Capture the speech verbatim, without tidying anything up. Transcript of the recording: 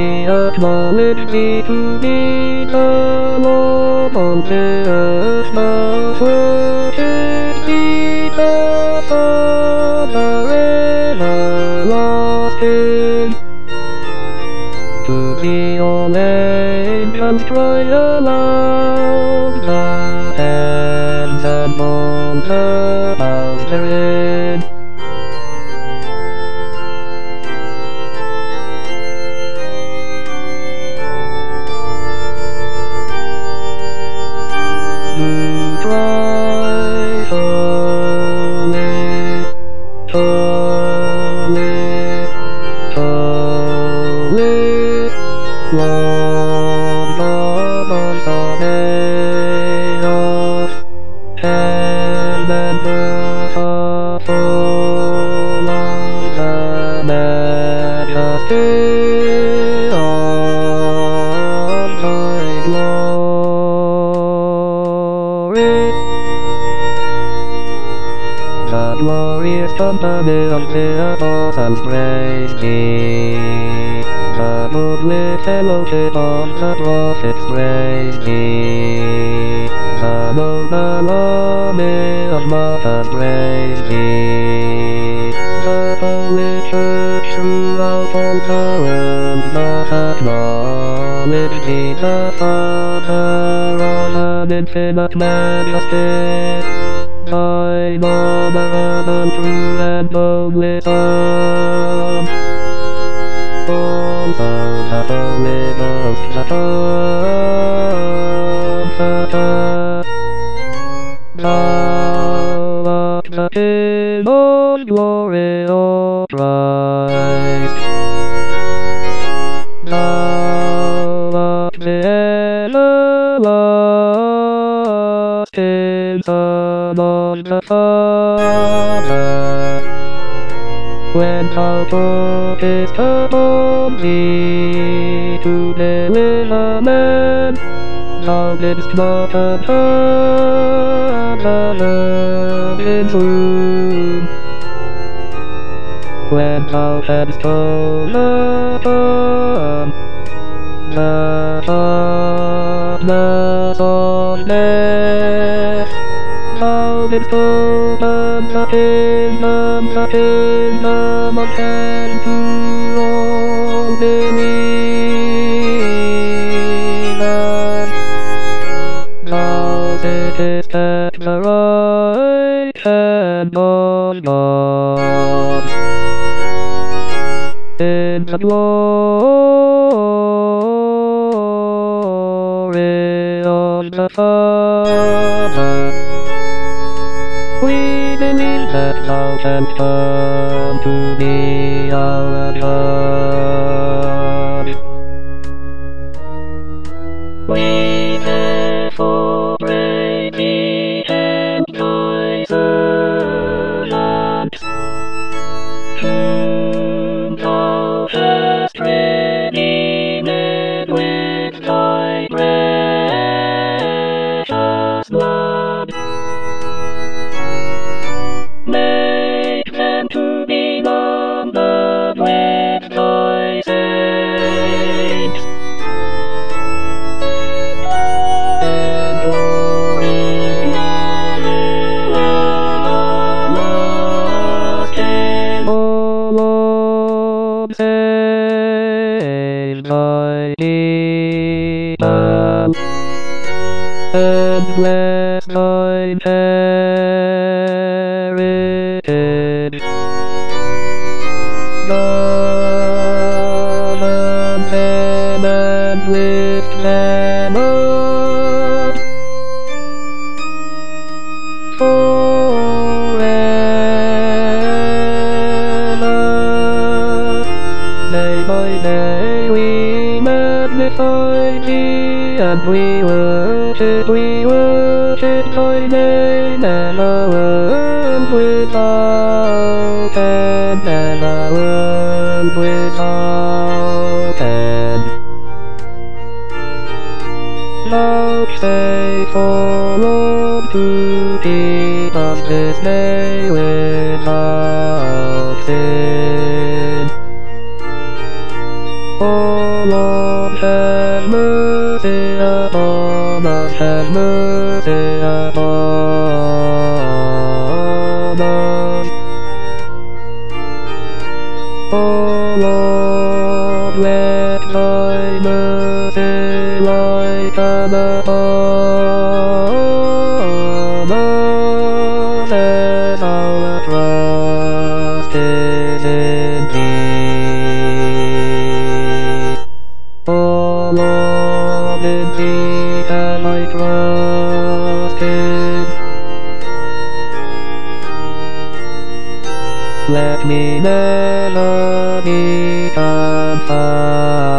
we acknowledge thee to be the Lord of the earth, now worship thee the Father everlasting. To thee all angels cry aloud, the heavens and all the powers therein. To cry holy, holy, holy, Lord God of Sabaoth, heaven and earth are full of the majesty of thy glory. The glorious company of the apostles praise thee. The goodly fellowship of the prophets praise thee. The noble army of martyrs praise thee. The holy church throughout all the world doth acknowledge thee, the Father of an infinite majesty, thine honorable, true and only Son. Also the Holy Ghost, the Comforter. Thou art the King of glory, O Christ. Thou art the everlasting Son of the Father. When thou tookest upon thee to deliver men, thou didst not abhor the virgin's womb. When thou hadst told upon the darkness of death, thou didst open the kingdom, the kingdom of heaven to all believers. Thou sittest at the right hand of God, in the glory of the Father. We believe that thou canst come to be our God. We therefore pray thee and thy servant, whom thou hast redeemed with thy precious blood, make them to be numbered with thy saints, enduring everlasting. O Lord, save thy people, and bless thine heritage. Govern them and lift them up forever. Day by day we magnify thee, and we worship, we worship thy name, and our world without end, and our world without end. Vouchsafe, O Lord, to keep us this day without sin. O Lord, have mercy upon us, have mercy upon us. O Lord, let thy mercy lighten upon us, as our trust is in thee. O Lord, in thee have I trusted. Let me never be confounded.